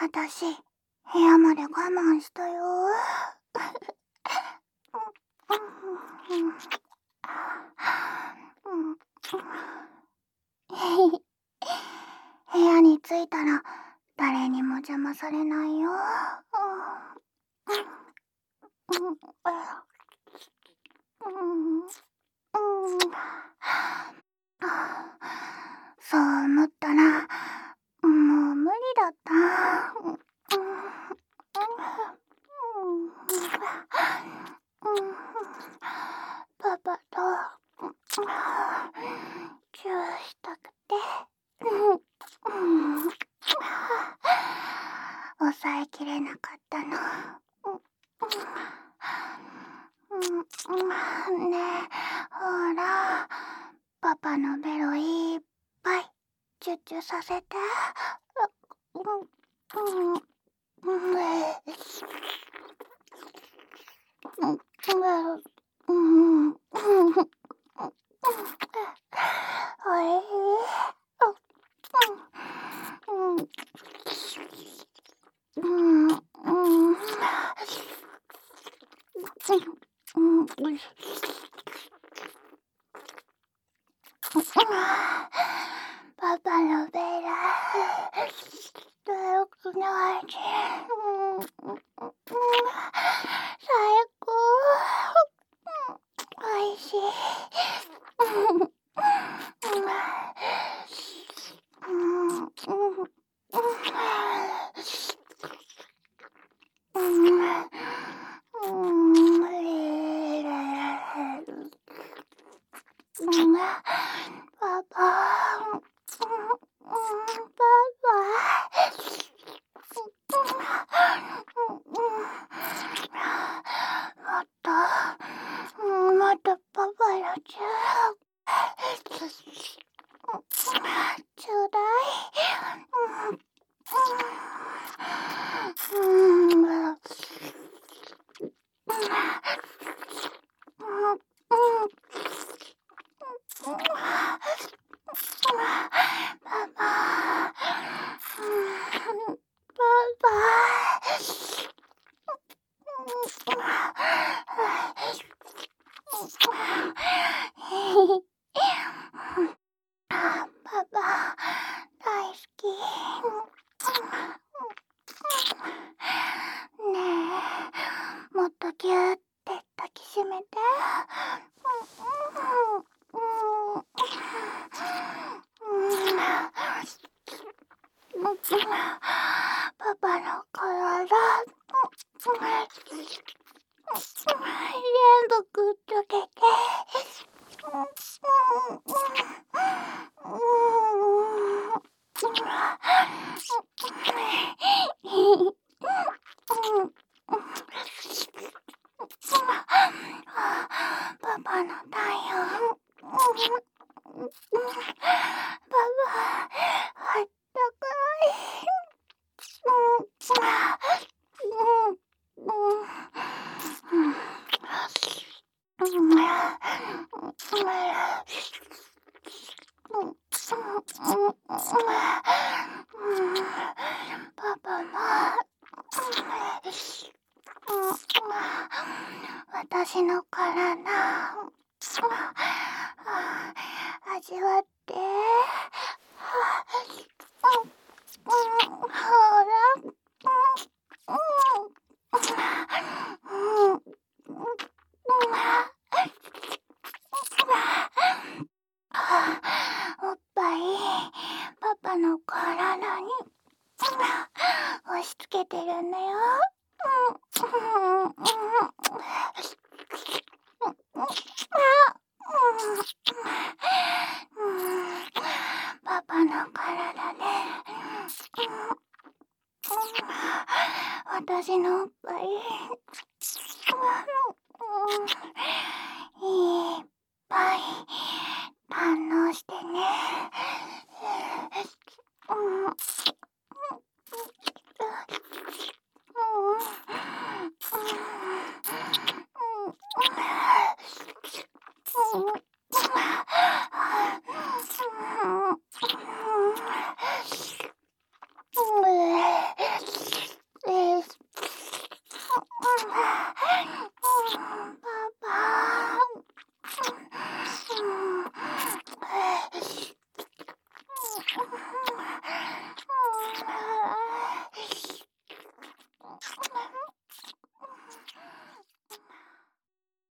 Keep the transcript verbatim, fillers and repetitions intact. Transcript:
私、部屋まで我慢したよ。部屋に着いたら誰にも邪魔されないよ。そう思ったらもう無理だった。パパとチューしたくて抑えきれなかったの。ねえ、ほら、パパのベロいっぱいチュッチュさせて。おいしい。パパのベラ大くの味、最高。おいしい。パパ、もっと、もっとパパのチューちょうだい。パパ大好き。ねえ、もっとギューって抱きしめて。パパの体全部くっつけて。パパの体温。パパあったかい。パパも私の体味わって。ほら。おっぱいパパの体に押し付けてるんだよ。パパの体で私のおっぱいいっぱい堪能してね。